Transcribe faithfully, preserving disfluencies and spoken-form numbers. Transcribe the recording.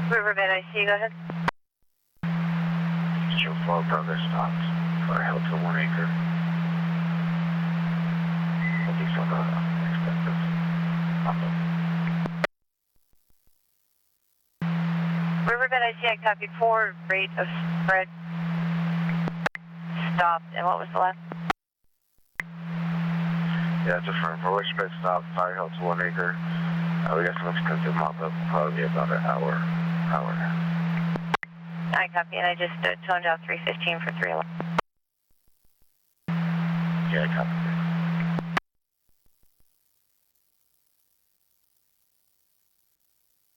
Riverbed, I see you. Go ahead. Show four brother stopped for Hilton One Acre. Looking for the expensive pop-up. Riverbed, I see. I copied four. Rate of spread stopped. And what was the last? Yeah, it's a firm. For which spread stopped, Fire Hilton One Acre. Uh, we got some expensive mop-up. Probably be about an hour, hour and a half. I copy, and I just uh, toned out three fifteen for three eleven. Yeah, I copy.